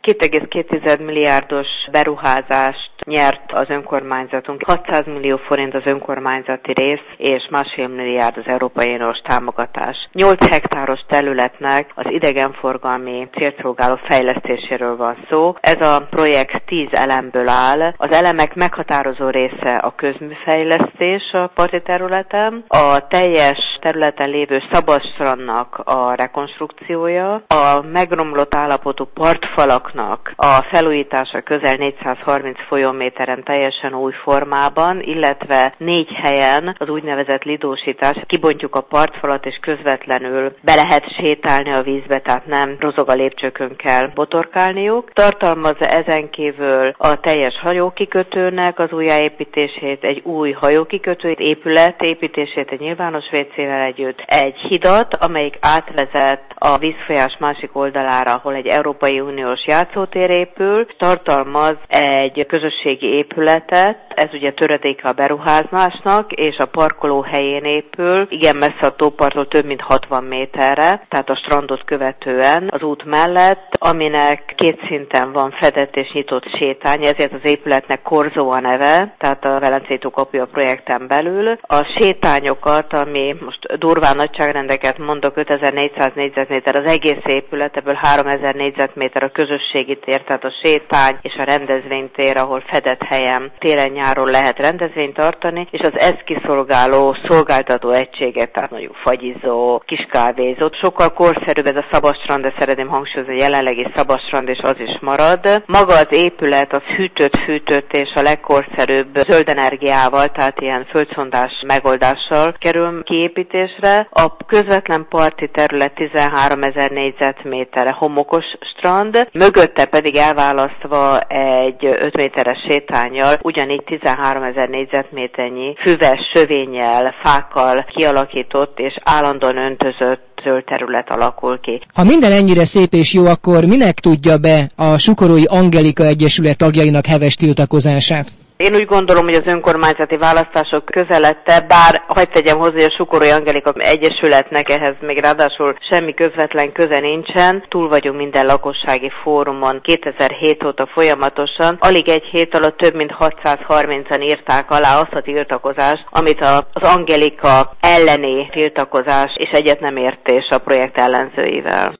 2,2 milliárdos beruházást nyert az önkormányzatunk. 600 millió forint az önkormányzati rész, és 1,5 milliárd az Európai Uniós támogatás. 8 hektáros területnek az idegenforgalmi célszolgáló fejlesztéséről van szó. Ez a projekt 10 elemből áll. Az elemek meghatározó része a közműfejlesztés a parti területen, a teljes területen lévő szabadstrandnak a rekonstrukciója, a megromlott állapotú partfalaknak a felújítása közel 430 folyóméteren teljesen új formában, illetve 4 helyen az úgynevezett lidósítás. Kibontjuk a partfalat, és közvetlenül be lehet sétálni a vízbe, tehát nem rozog a lépcsőkön kell botorkálniuk. Tartalmazza ezen kívül a teljes hajókikötőnek az újjáépítését, egy új hajókikötő épület építését egy nyilvános WC-vel együtt, egy hidat, amelyik átvezet a vízfolyás másik oldalára, ahol egy Európai Uniós játszótér épül, tartalmaz egy közösségi épületet, ez ugye töredéke a beruházásnak, és a parkoló helyén épül, igen messze a tóparttól, több mint 60 méterre, tehát a strandot követően az út mellett, aminek 2 szinten van fedett és nyitott sétány, ezért az épületnek Korzó a neve, tehát a Velencei tó kapuja projekten belül. A sétányokat, ami most durván nagyságrendeket mondok, 5400 négyzetméter az egész épület, ebből 3000 négyzetméter a közösségi tér, tehát a sétány és a rendezvénytér, ahol fedett helyen télen-nyáron lehet rendezvényt tartani, és az ezt kiszolgáló szolgáltató egységek, tehát mondjuk fagyizó, kis kávézó. Sokkal korszerűbb ez a szabadstrand, de szeretném hangsúlyozni, a jelenlegi szabadstrand, és az is marad. Maga az épület az hűtött és a legkorszerűbb zöld energiával, tehát ilyen földszondás megoldással kerül kiépítésre. A közvetlen parti terület 13.000 négyzetméterre homokos strand, mögötte pedig elválasztva egy 5 méteres sétánnyal, ugyanígy 13.000 négyzetméternyi füves sövénnyel, fákkal kialakított és állandóan öntözött zöld terület alakul ki. Ha minden ennyire szép és jó, akkor minek tudja be a Sukorói Angelika Egyesület tagjainak heves tiltakozását? Én úgy gondolom, hogy az önkormányzati választások közeledte, bár hadd tegyem hozzá, hogy a Sukorói Angelika Egyesületnek ehhez még ráadásul semmi közvetlen köze nincsen. Túl vagyunk minden lakossági fórumon 2007 óta folyamatosan. Alig egy hét alatt több mint 630-an írták alá azt a tiltakozást, amit az Angelika elleni tiltakozás és egyet nem értés a projekt ellenzőivel.